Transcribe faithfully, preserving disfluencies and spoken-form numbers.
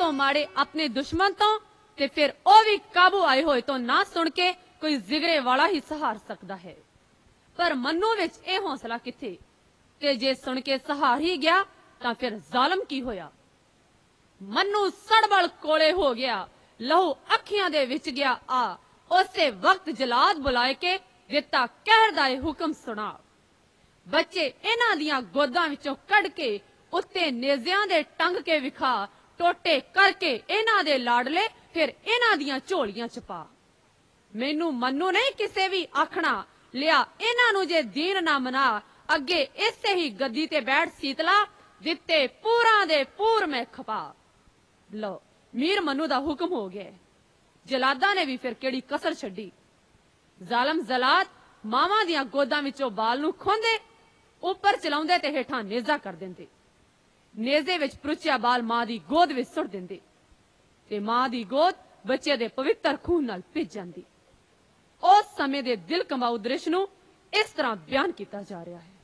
तो माड़े अपने दुश्मन तो ते फिर ओ भी काबू आए होए तो ना सुन के कोई जिगरे वाला ही सहार सकता है। पर मन्नू विच ए हौसला किथे कि जे सुन के सहार ही गया तां फिर जालम की होया। मन्नू सड़बड़ कोले हो गया, लहू अखियां दे विच गया आ। उसे वक्त जलाद बुलाए के दिता कहर दा हुक्म सुना। बच्चे इन्हां दियां गोदां विचों कढ़ के उत्ते नेज़ियां दे टंग के विखा, टोटे करके इन्हां दे लाडले फिर इन्हां दियां झोलियां च पा। मैनू मन्नू नहीं किसे भी आखना, लिया इन्हां नू जे दीन ना मना, अगे इसे ही गद्दी ते बैठ सीतला, दिते पूरा दे पूर में खपा। लो मीर मन्नू दा हुक्म हो गया। जलादा ने भी फिर केड़ी कसर छड्डी। जालम जलाद मावां दियां गोदां विचों बाल नू खोंदे, उपर चलाउंदे ते हेठां नेजा कर दिंदे। नेजे विच परुचिया बाल मां दी गोद विच सुट दिंदे ते मां दी गोद बच्चे दे पवित्र खून नाल भिज जांदी। उस समय दे दिल कंबाऊ दृश्य नू इस तरह बयान किया जा रहा है।